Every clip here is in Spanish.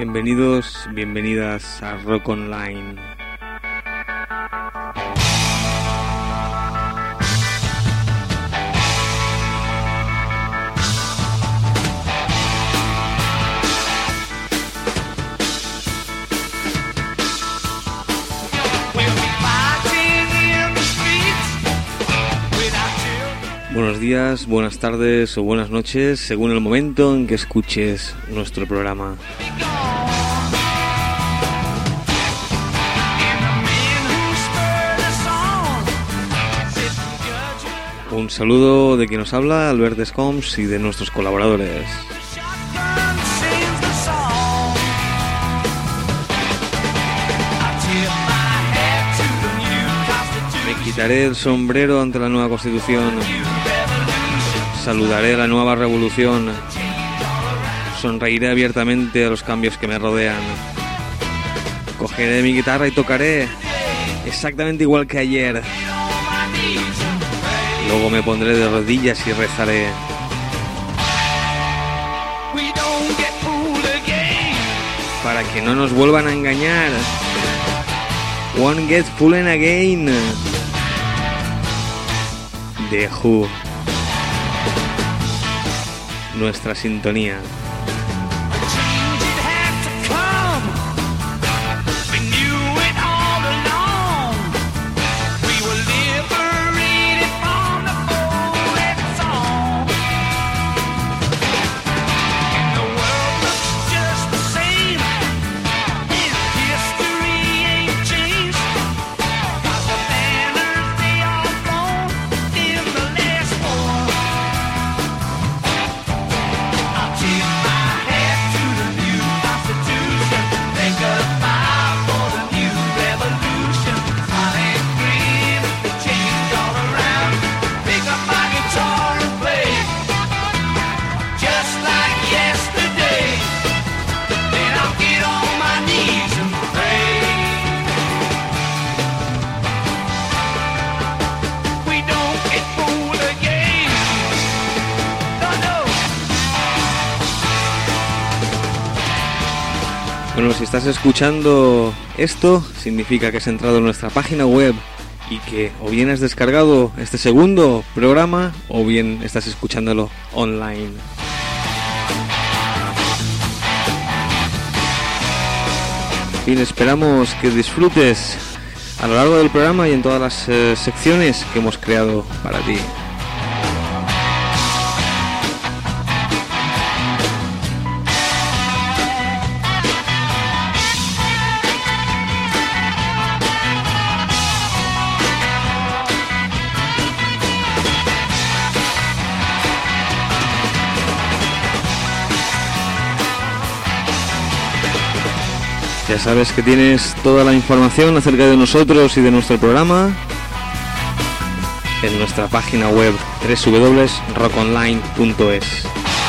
Bienvenidos, bienvenidas a Rock Online. Buenos días, buenas tardes o buenas noches, según el momento en que escuches nuestro programa. Un saludo de quien nos habla, Albert Descoms, y de nuestros colaboradores. Me quitaré el sombrero ante la nueva Constitución. Saludaré la nueva revolución. Sonreiré abiertamente a los cambios que me rodean. Cogeré mi guitarra y tocaré exactamente igual que ayer. Luego me pondré de rodillas y rezaré. Para que no nos vuelvan a engañar. Won't get fooled again. The Who. Nuestra sintonía. Bueno, si estás escuchando esto, significa que has entrado en nuestra página web y que o bien has descargado este segundo programa o bien estás escuchándolo online. Bien, esperamos que disfrutes a lo largo del programa y en todas las secciones que hemos creado para ti. Ya sabes que tienes toda la información acerca de nosotros y de nuestro programa en nuestra página web www.rockonline.es.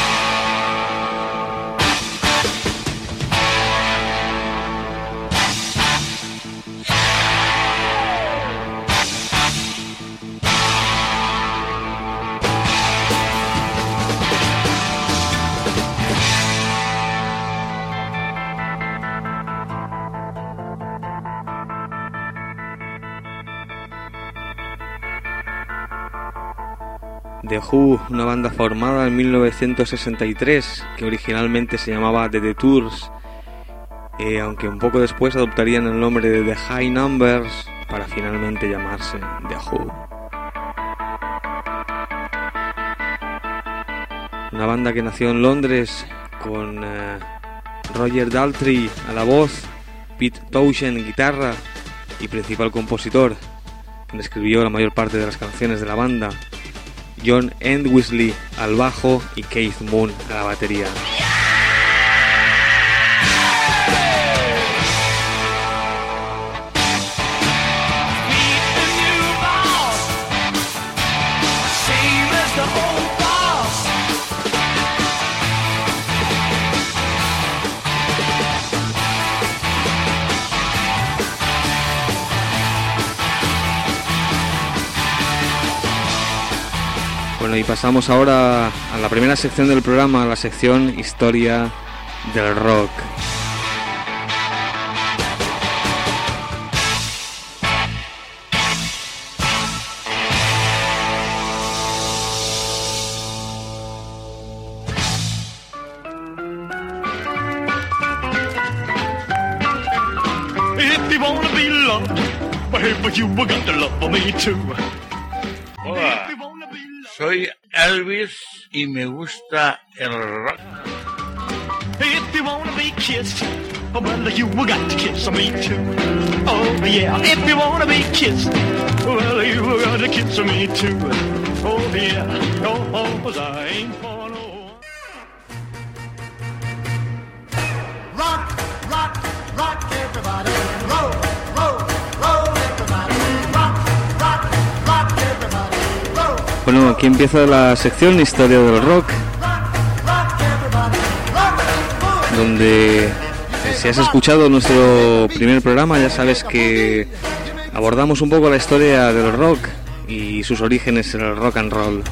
The Who, una banda formada en 1963 que originalmente se llamaba The Detours, aunque un poco después adoptarían el nombre de The High Numbers para finalmente llamarse The Who. Una banda que nació en Londres con Roger Daltrey a la voz, Pete Townshend guitarra y principal compositor, quien escribió la mayor parte de las canciones de la banda, John Entwistle al bajo y Keith Moon a la batería. Bueno, y pasamos ahora a la primera sección del programa, la sección Historia del Rock. If you wanna be loved, but you got to love me too. Hola, soy Elvis y me gusta el rock. If you wanna be kissed, well, you got to kiss me too. Oh yeah, if you wanna be kissed, well, you got to kiss me too. Oh yeah, oh, I ain't for no one. Rock, rock, rock everybody. Roll, roll, roll everybody. Rock, rock, rock everybody. Roll. Bueno, aquí empieza la sección Historia del Rock, donde si has escuchado nuestro primer programa ya sabes que abordamos un poco la historia del rock y sus orígenes en el rock and roll.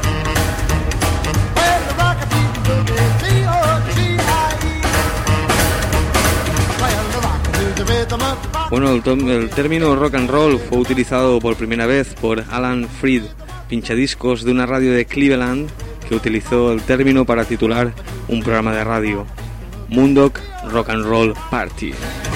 Bueno, el término rock and roll fue utilizado por primera vez por Alan Freed, pinchadiscos de una radio de Cleveland, que utilizó el término para titular un programa de radio, Moondog Rock and Roll Party.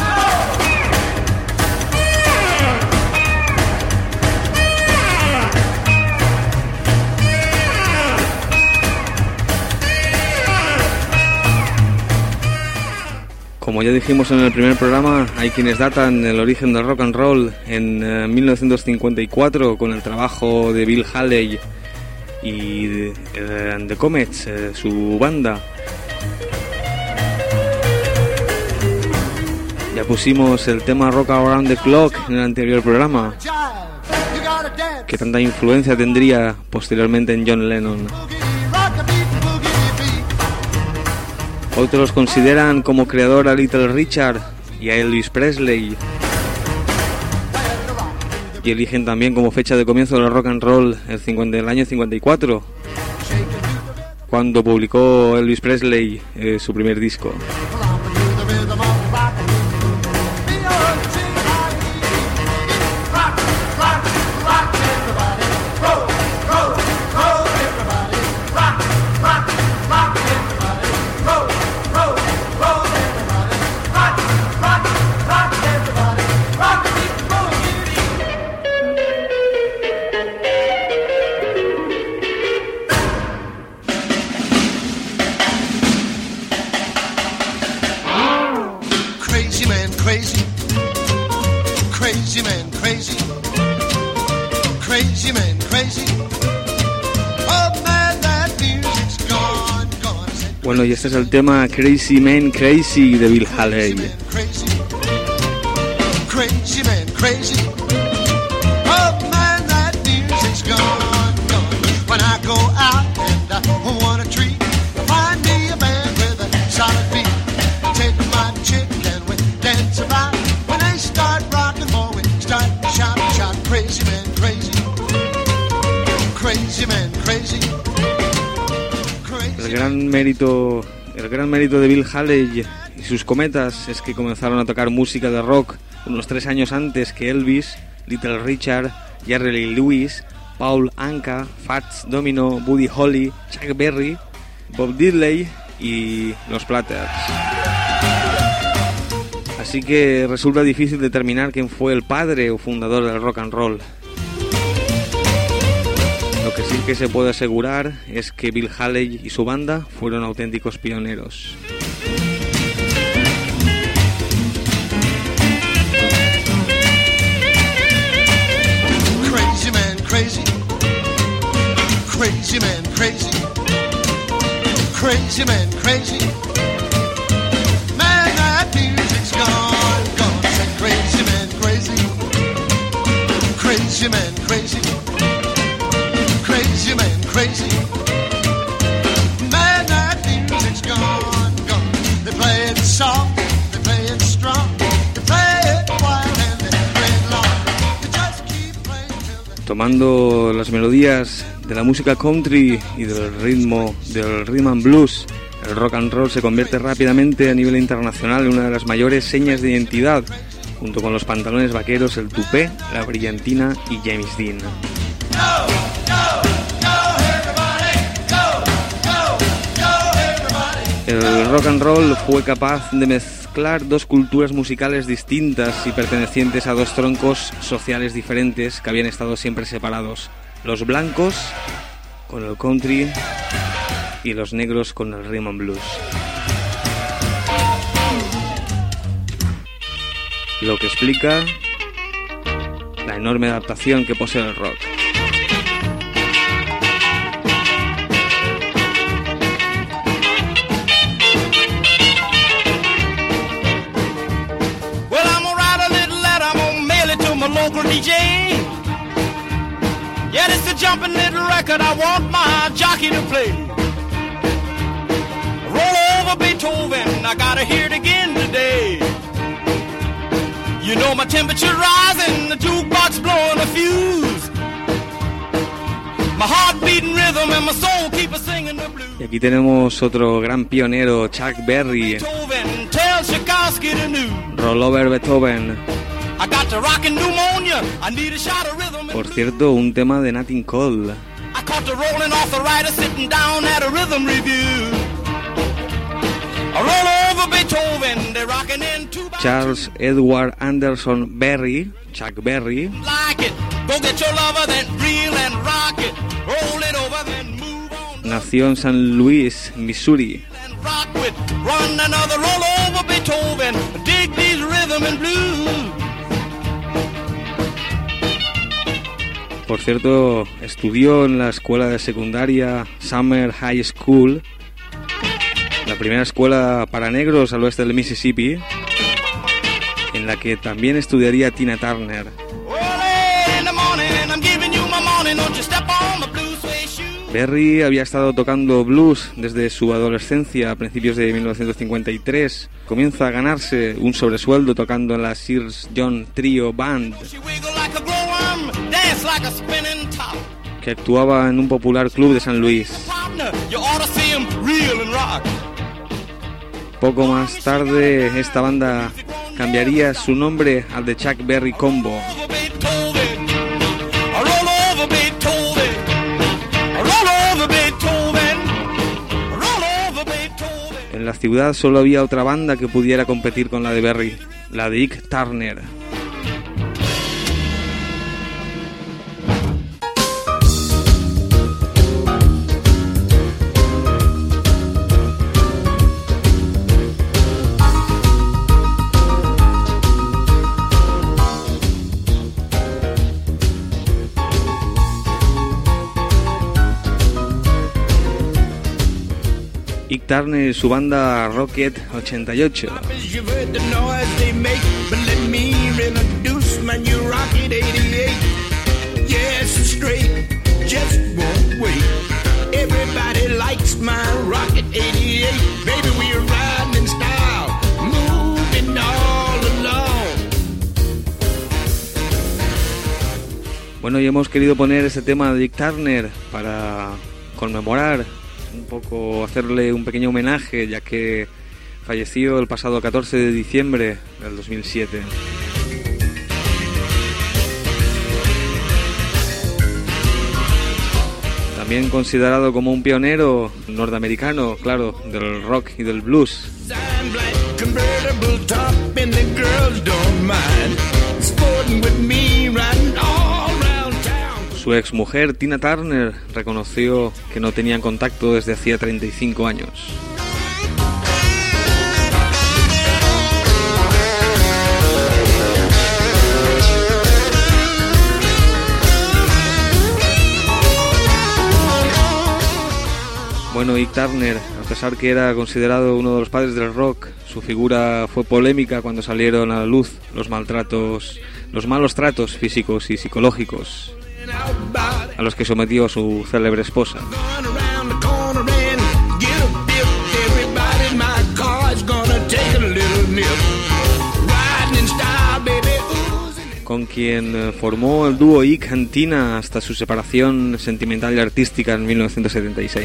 Como ya dijimos en el primer programa, hay quienes datan el origen del rock and roll en 1954 con el trabajo de Bill Haley y The Comets, su banda. Ya pusimos el tema Rock Around the Clock en el anterior programa. ¿Qué tanta influencia tendría posteriormente en John Lennon? Otros consideran como creador a Little Richard y a Elvis Presley, y eligen también como fecha de comienzo del rock and roll el año 54, cuando publicó Elvis Presley su primer disco. Bueno, y este es el tema Crazy Man Crazy de Bill Haley. Crazy man, crazy. Oh man, that music's gone, gone. When I go out and I want a treat, find me a band with a solid beat. Take my chick and we dance about. When they start rocking, boy, we start shouting, shouting. Crazy man, crazy. Crazy man, crazy. El gran mérito de Bill Haley y sus Cometas es que comenzaron a tocar música de rock unos 3 años antes que Elvis, Little Richard, Jerry Lee Lewis, Paul Anka, Fats Domino, Buddy Holly, Chuck Berry, Bob Diddley y los Platters. Así que resulta difícil determinar quién fue el padre o fundador del rock and roll. Lo que sí que se puede asegurar es que Bill Haley y su banda fueron auténticos pioneros. Crazy man, crazy. Crazy man, crazy. Crazy man, crazy. Man, that music's gone, gone. Say crazy man, crazy. Crazy man, crazy. Crazy man, crazy. Man, that music's gone, gone. They play it soft, they play it strong, they play it wild and they play it long. They just keep playing till they... Tomando las melodías de la música country y del ritmo del rhythm and blues, el rock and roll se convierte rápidamente a nivel internacional en una de las mayores señas de identidad, junto con los pantalones vaqueros, el tupé, la brillantina y James Dean. El rock and roll fue capaz de mezclar dos culturas musicales distintas y pertenecientes a dos troncos sociales diferentes que habían estado siempre separados. Los blancos con el country y los negros con el rhythm and blues. Lo que explica la enorme adaptación que posee el rock. Well, I'm gonna write a little letter, I'm gonna mail it to my local DJ. Yeah, this is a jumping little record I want my jockey to play. Roll over Beethoven, I gotta hear it again today. You know my temperature rising, the jukebox blowing a fuse. My heart beating rhythm and my soul keep singing the blues. Y aquí tenemos otro gran pionero, Chuck Berry. Beethoven, tell Tchaikovsky the news. Roll over Beethoven. I got the rockin' pneumonia, I need a shot of rhythm. Por cierto, un tema de Nat King Cole. I caught the rolling off the rider sitting down at a rhythm review. I roll over Beethoven, they're rocking in two by Charles Edward Anderson Berry, Chuck Berry, like it. Go get your lover, then reel and rock it. Roll it over, then move on. nació en San Luis, Missouri. And rock with, run another roll over Beethoven. Dig these rhythm and blues. Por cierto, estudió en la escuela de secundaria Summer High School, la primera escuela para negros al oeste del Mississippi, en la que también estudiaría Tina Turner. Berry había estado tocando blues desde su adolescencia a principios de 1953. Comienza a ganarse un sobresueldo tocando en la Sears John Trio Band, que actuaba en un popular club de San Luis. Poco más tarde, esta banda cambiaría su nombre al de Chuck Berry Combo. En la ciudad solo había otra banda que pudiera competir con la de Berry, la de Ike Turner. Ike Turner y su banda Rocket 88. Bueno, y hemos querido poner este tema de Ike Turner para conmemorar un poco, hacerle un pequeño homenaje, ya que falleció el pasado 14 de diciembre del 2007. También considerado como un pionero norteamericano, claro, del rock y del blues. Su exmujer Tina Turner reconoció que no tenían contacto desde hacía 35 años. Bueno, Ike Turner, a pesar que era considerado uno de los padres del rock, su figura fue polémica cuando salieron a la luz los malos tratos físicos y psicológicos a los que sometió a su célebre esposa, con quien formó el dúo Ike and Tina hasta su separación sentimental y artística en 1976.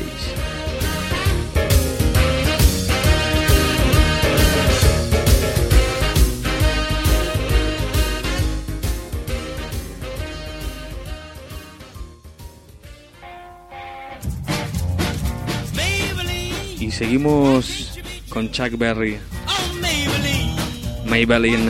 Y seguimos con Chuck Berry. Maybelline.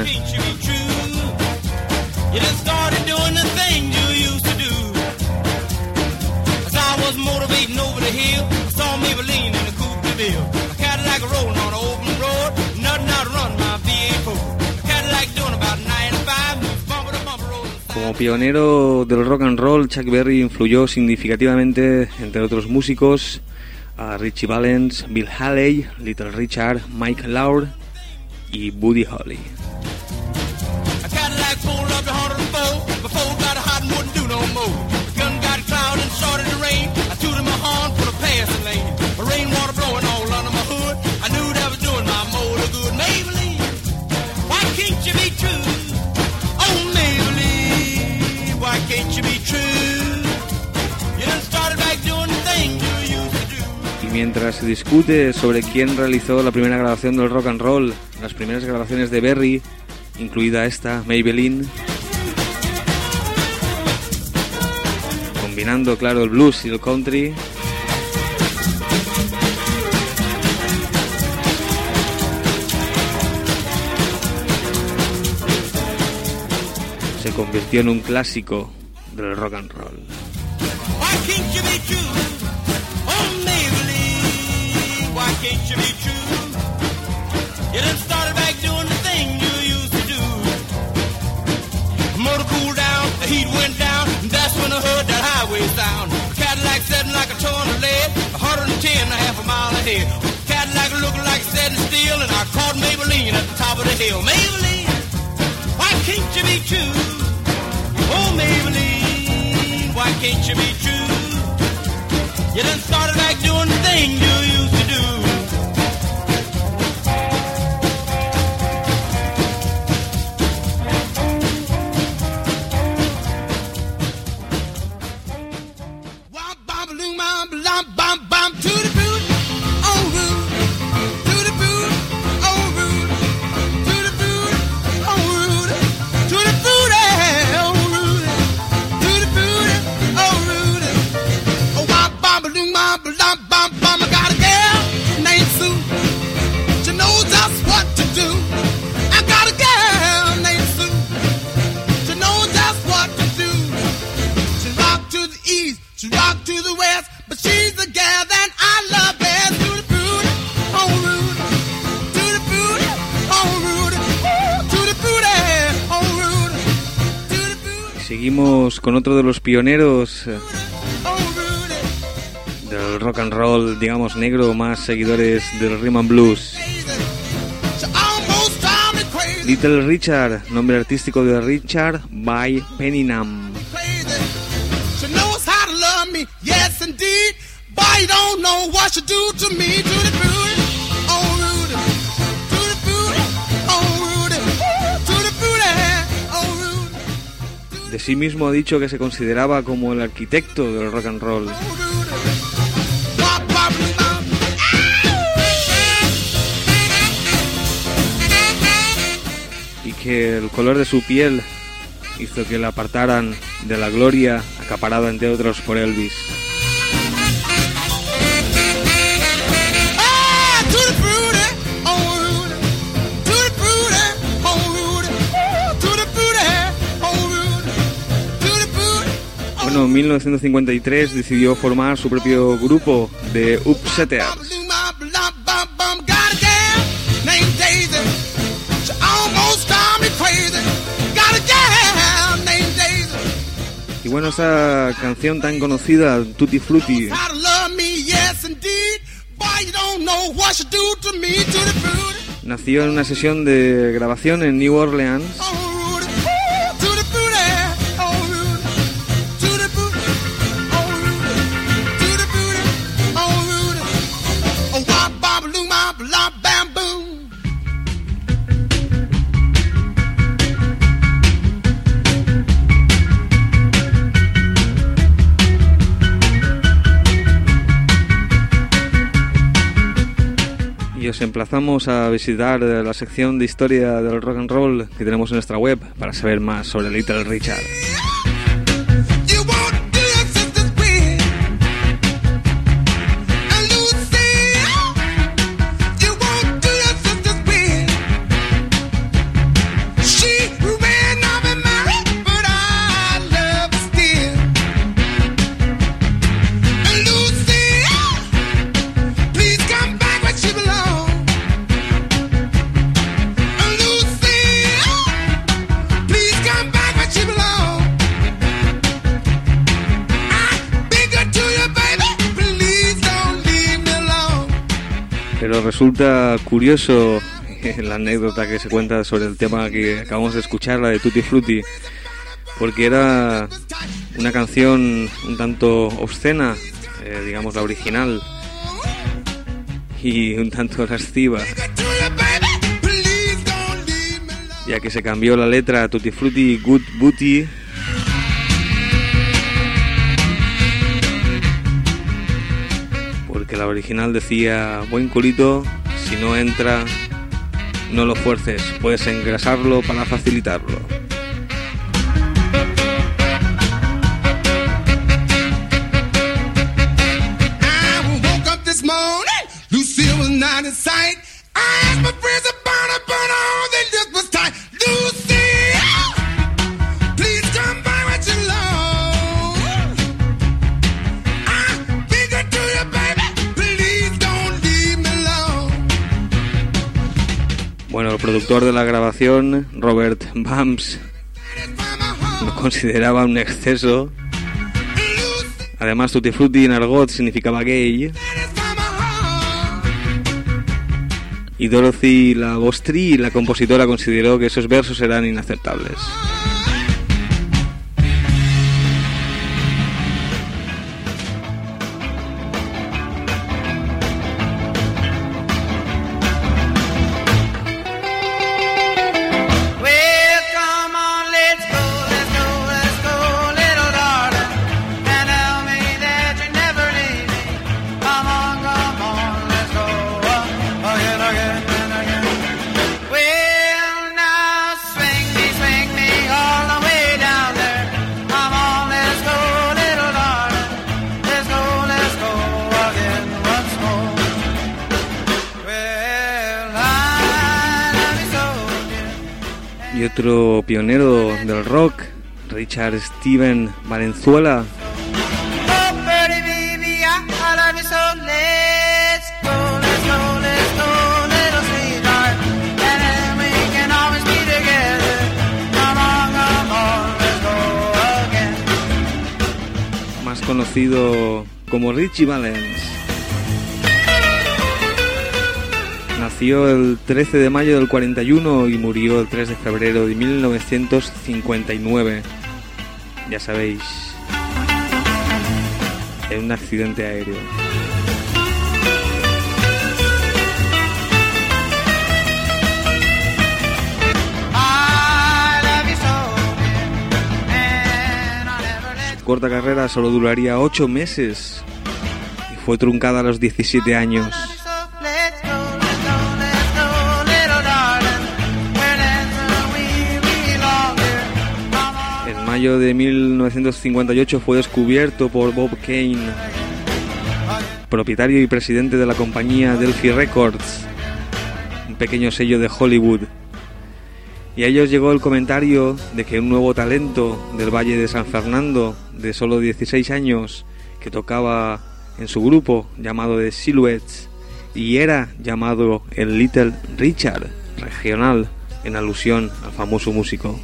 Como pionero del rock and roll, Chuck Berry influyó significativamente, entre otros músicos, a Ritchie Valens, Bill Haley, Little Richard, Mike Lord y Buddy Holly. Y mientras se discute sobre quién realizó la primera grabación del rock and roll, las primeras grabaciones de Berry, incluida esta, Maybelline, combinando, claro, el blues y el country, se convirtió en un clásico del rock and roll. Why can't you be true? You done started back doing the thing you used to do. Womp bom balloon bom bom bom bom to the boot, oh root, to the boot, oh root, to the boot, oh root, to the boot, oh root, to the boot, oh root. Oh womp bom balloon bom bom bom bom. I got a girl named Sue. She knows just what to do. I got a girl named Sue. She knows just what to do. She rock to the east, she rock to the west, but she's the gal that I love best. To the booty, oh Rudy, to the booty, oh Rudy, to the booty, oh Rudy, to the booty. Seguimos con otro de los pioneros Oh Rudy, del rock and roll, digamos negro, más seguidores del rhythm and blues. she almost drive me crazy. Little Richard, nombre artístico de Richard by Penningham. Crazy. She knows how to love me, yes indeed. But you don't know what she do to me. To the booty, oh Rudy, to the booty, oh Rudy, to the booty, oh Rudy, De sí mismo ha dicho que se consideraba como el arquitecto del rock and roll. oh Rudy. Wop, wop, wop. Y que el color de su piel hizo que la apartaran de la gloria acaparada entre otros por Elvis. Ah, to the booty, oh Rudy, to the booty, oh Rudy, to the booty, oh Rudy, to the booty. Bueno, en 1953 decidió formar su propio grupo de Upsetters. Got a gal named Daisy. She almost drive me crazy. Got a gal named Daisy. Y bueno, esa canción tan conocida, Tutti Frutti, How to love me, yes indeed. Boy, you don't know what she do to me. To the booty, nació en una sesión de grabación en New Orleans oh Rudy, to the booty, oh Rudy, to the booty, oh Rudy, to the booty, oh Rudy. Oh wop bop loom bop lop bam boom. y os emplazamos a visitar la sección de historia del rock and roll que tenemos en nuestra web para saber más sobre Little Richard. You won't do your sister's queen. And Lucy, you won't do your sister's queen. resulta curioso la anécdota que se cuenta sobre el tema que acabamos de escuchar, la de Tutti Frutti, porque era una canción un tanto obscena, digamos la original, y un tanto lasciva, ya que se cambió la letra a Tutti Frutti Good Booty, porque la original decía buen culito, si no entra no lo fuerces, puedes engrasarlo para facilitarlo. I woke up this morning, Lucille was not in sight. I asked my friends about her, but all they looked was tight. Lucille, please come by with your love. I'm thinking to you, baby, please don't leave me alone. Bueno, el productor de la grabación, Robert Bams, lo consideraba un exceso. Además, Tutti Frutti en argot significaba gay. Y Dorothy la Bostri, la compositora, consideró que esos versos eran inaceptables. Y otro pionero del rock, Richard Steven Valenzuela, más conocido como Richie Valens. Nació el 13 de mayo del 41 y murió el 3 de febrero de 1959. Ya sabéis, en un accidente aéreo. Su corta carrera solo duraría 8 meses y fue truncada a los 17 años. En mayo de 1958 fue descubierto por Bob Kane, propietario y presidente de la compañía Delphi Records, un pequeño sello de Hollywood. Y a ellos llegó el comentario de que un nuevo talento del Valle de San Fernando, de solo 16 años, que tocaba en su grupo llamado The Silhouettes y era llamado el Little Richard regional, en alusión al famoso músico.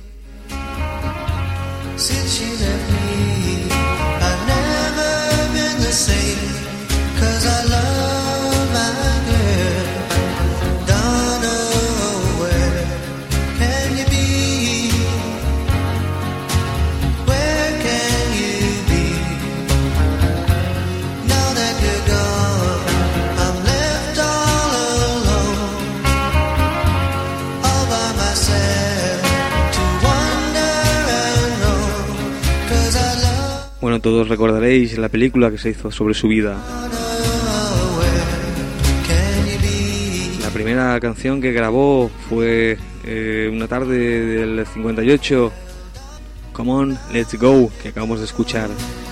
Since she left me, I've never been the same, 'cause I love my girl. Don't know where can you be? Where can you be? Now that you're gone, I'm left all alone, all by myself to wonder. Bueno, todos recordaréis la película que se hizo sobre su vida. La primera canción que grabó fue una tarde del 58, Come On, Let's Go, que acabamos de escuchar.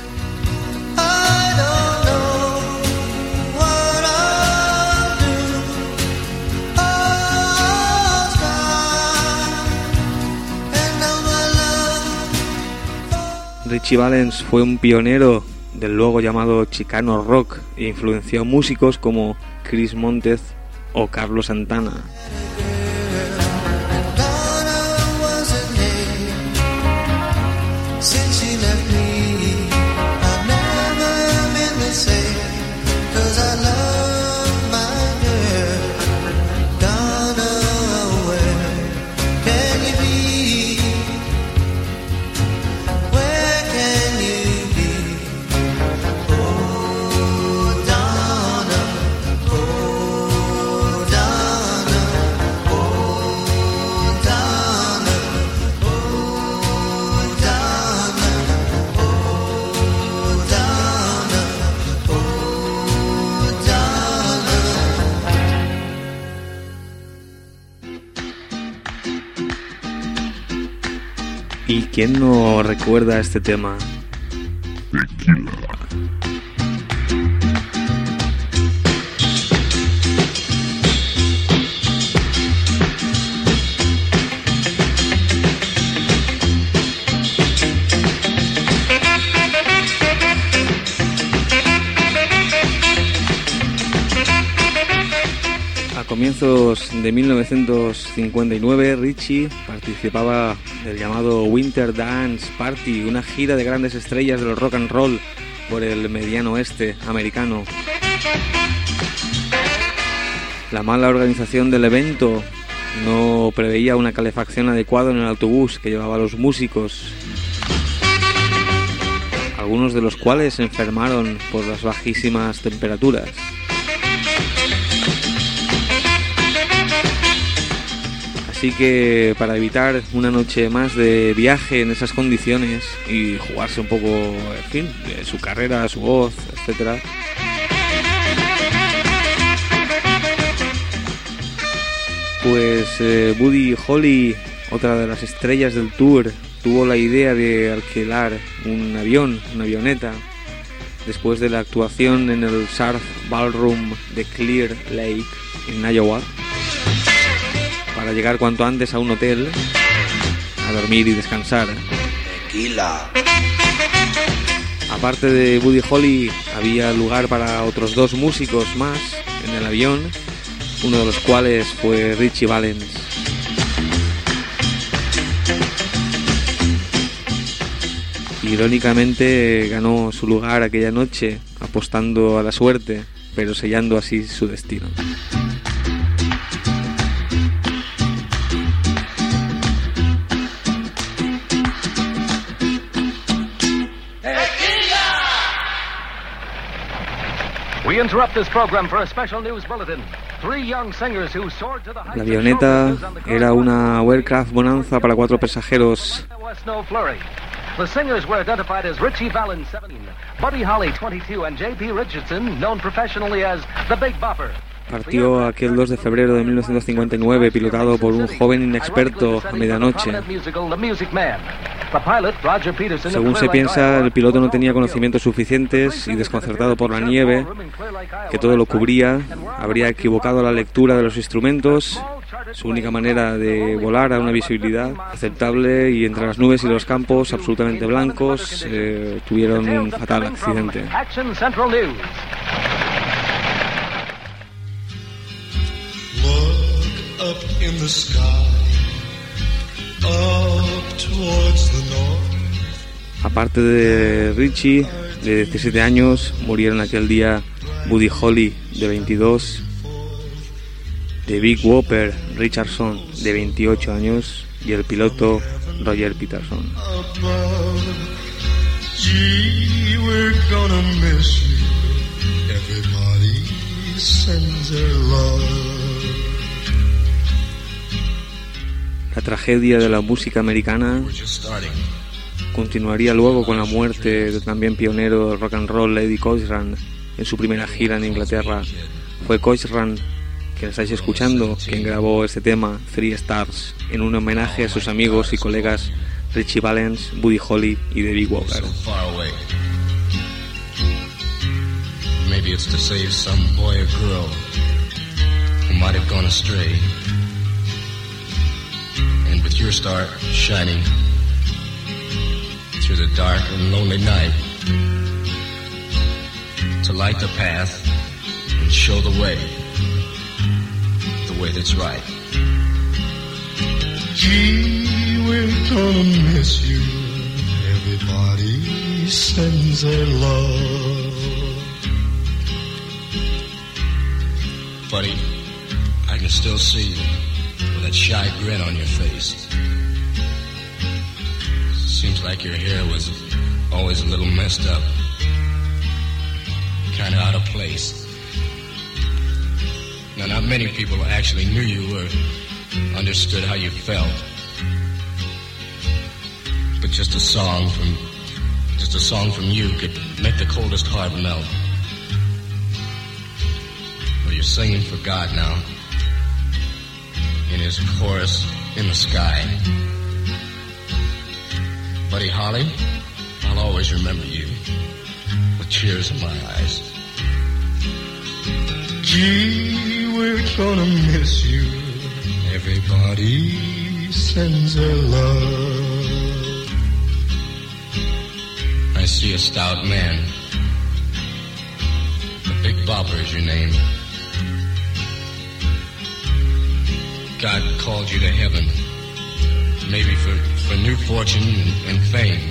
Richie Valens fue un pionero del luego llamado Chicano Rock e influenció a músicos como Chris Montez o Carlos Santana. ¿Y quién no recuerda este tema? A comienzos de 1959, Ritchie participaba del llamado Winter Dance Party, una gira de grandes estrellas del rock and roll por el mediano oeste americano. La mala organización del evento no preveía una calefacción adecuada en el autobús que llevaba a los músicos, algunos de los cuales se enfermaron por las bajísimas temperaturas. Así que para evitar una noche más de viaje en esas condiciones y jugarse un poco, en fin, de su carrera, su voz, etc., pues Buddy Holly, otra de las estrellas del tour, tuvo la idea de alquilar un avión, una avioneta, después de la actuación en el Surf Ballroom de Clear Lake, en Iowa, para llegar cuanto antes a un hotel a dormir y descansar. Tequila. Aparte de Buddy Holly, había lugar para otros 2 músicos más en el avión, uno de los cuales fue Ritchie Valens. Irónicamente ganó su lugar aquella noche apostando a la suerte, pero sellando así su destino. La avioneta era una Aircraft Bonanza para 4 pasajeros. The singers were identified as Ritchie Valens, 17, Buddy Holly, 22, and J.P. Richardson, known professionally as the Big Bopper. Partió aquel 2 de febrero de 1959, pilotado por un joven inexperto a medianoche. Según se piensa, el piloto no tenía conocimientos suficientes y, desconcertado por la nieve, que todo lo cubría, habría equivocado la lectura de los instrumentos. Su única manera de volar a una visibilidad aceptable, y entre las nubes y los campos absolutamente blancos tuvieron un fatal accidente. Look up in the sky, up towards the north. Aparte de Ritchie, de 17 años, murieron aquel día Buddy Holly, de 22, de Big Whopper Richardson, de 28 años, y el piloto Roger Peterson. Gee, we're gonna miss you. Everybody sends their love. La tragedia de la música americana continuaría luego con la muerte del también pionero del rock and roll Eddie Cochran en su primera gira en Inglaterra. Fue Cochran, quien estáis escuchando, quien grabó este tema, 3 Stars, en un homenaje a sus amigos y colegas Ritchie Valens, Buddy Holly y The Big Whopper. Maybe it's to save some boy or girl who might have gone astray. And with your star shining through the dark and lonely night, to light the path and show the way that's right. Gee, we're gonna miss you. Everybody sends their love. Buddy, I can still see you with that shy grin on your face. Seems like your hair was always a little messed up, kind of out of place. Now, not many people actually knew you or understood how you felt. But just a song from you could make the coldest heart melt. Well, you're singing for God now, in His chorus in the sky. Buddy Holly, I'll always remember you with tears in my eyes. Gee, we're gonna miss you. Everybody sends their love. I see a stout man. The Big Bopper is your name. God called you to heaven, maybe for new fortune and fame.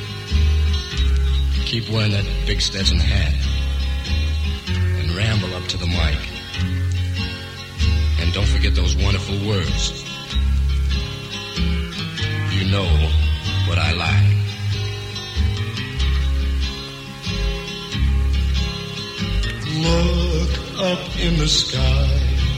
Keep wearing that big Stetson hat and ramble up to the mic. And don't forget those wonderful words. You know what I like. Look up in the sky,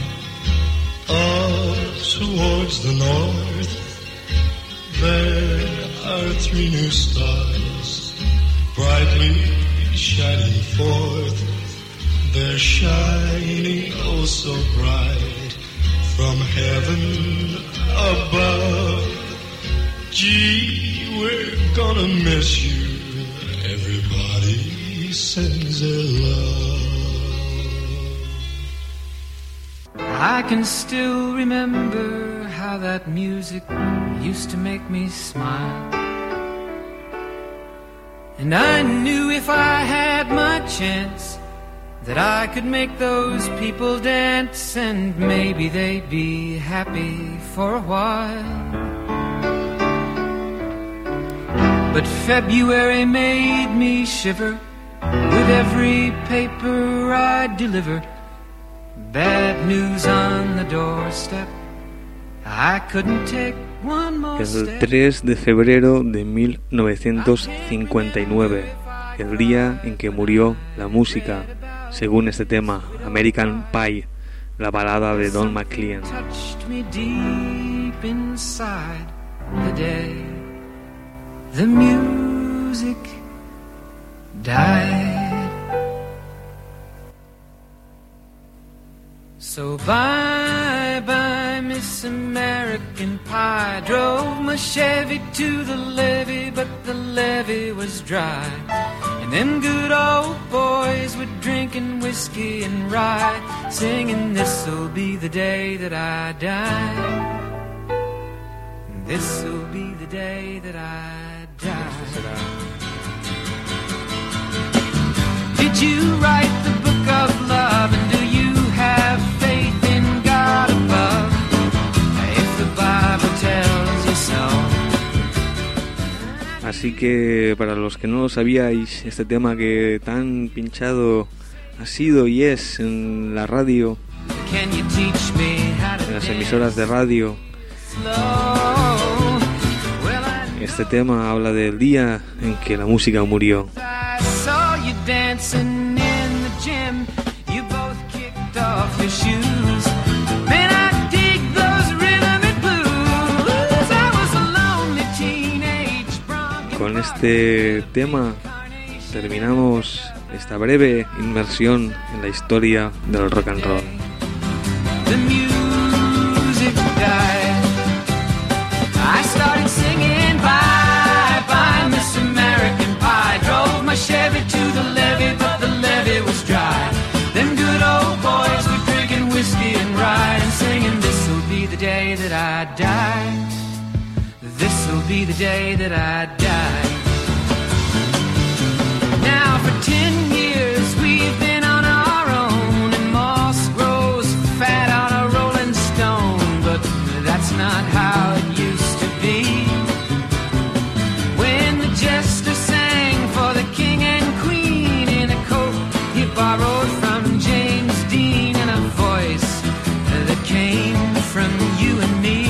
up towards the north. There are 3 new stars, brightly shining forth. They're shining oh so bright from heaven above. Gee, we're gonna miss you. Everybody sends their love. I can still remember how that music used to make me smile. And I knew if I had my chance that I could make those people dance, and maybe they'd be happy for a while. But February made me shiver with every paper I deliver. Bad news on the doorstep. I couldn't take one more El step. 3 de febrero de 1959, el día en que murió la música, según este tema, American Pie, la balada de Don McLean. Touched me deep inside the day the music died. So bye bye Miss American Pie. Drove my Chevy to the levee, but the levee was dry. And them good old boys were drinking whiskey and rye, singing this'll be the day that I die. This'll be the day that I die. Did you write the book of love, and do you have faith in God above? If the Bible tells you so. Así que para los que no lo sabíais, este tema que tan pinchado ha sido y es en la radio, Can you teach me how to en las emisoras de radio, slow? Well, este tema habla del día en que la música murió. I saw you dancing in the gym. You both kicked off your shoes. Man, I dig those rhythm and blues. I was a lonely teenage bronco. Con este tema terminamos esta breve inmersión en la historia del rock and roll. The music died. I started singing bye bye Miss American Pie. Drove my Chevy to the levee, but the levee was dry. Them good old boys were drinking whiskey and rye, and singing this'll be the day that I die. This'll be the day that I die. Now for 10 years we've been on our own, and moss grows fat on a rolling stone, but that's not how it used to be. When the jester sang for the king and queen in a coat he borrowed from James Dean, and a voice that came from you and me.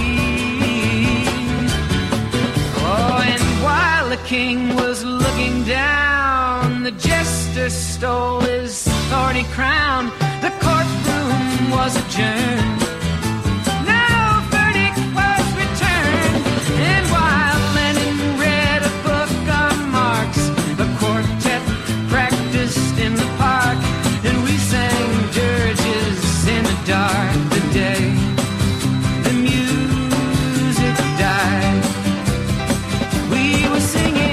Oh, and while the king was looking down, the jester stole his thorny crown. The courtroom was adjourned. No verdict was returned. And while Lenin read a book of Marx, the quartet practiced in the park, and we sang dirges in the dark. The day the music died, we were singing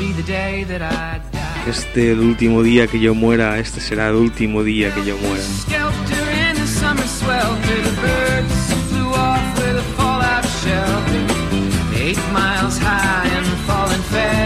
be the day that I die. El último día que yo muera, este será el último día que yo muera. Skelter in the summer swelter, the birds flew off with a fallout shelter. 8 miles high and falling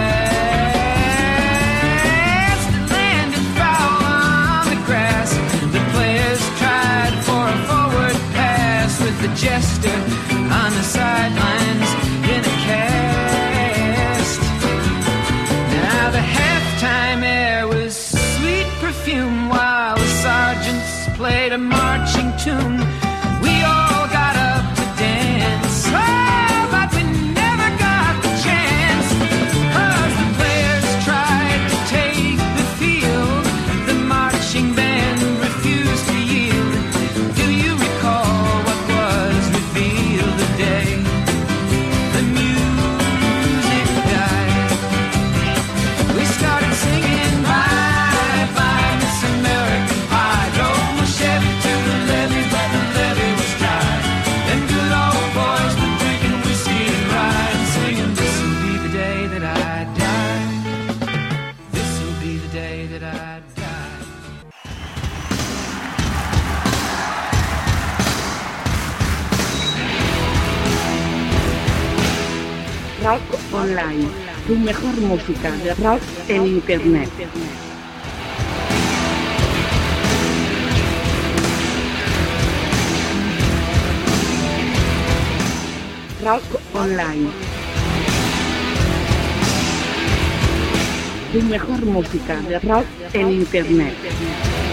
fast. It landed foul on the grass. The players tried for a forward pass with the jester on the sidelines in a cast. Now the halftime air was sweet perfume while the sergeants played a marching tune. We all got up to dance, oh, but we never got the chance, 'cause the players tried to take the field. The marching band refused to yield. Do you recall what was revealed the day the music died? We started singing bye bye Miss American Pie. Drove my Chevy to the levee, but the levee was dry. Them good old boys were drinking whiskey and rye and singing, this'll be the day that I die. This'll be the day that I die. Rock Online, tu mejor música de rock en internet. Rock Online, tu mejor música de rock en internet.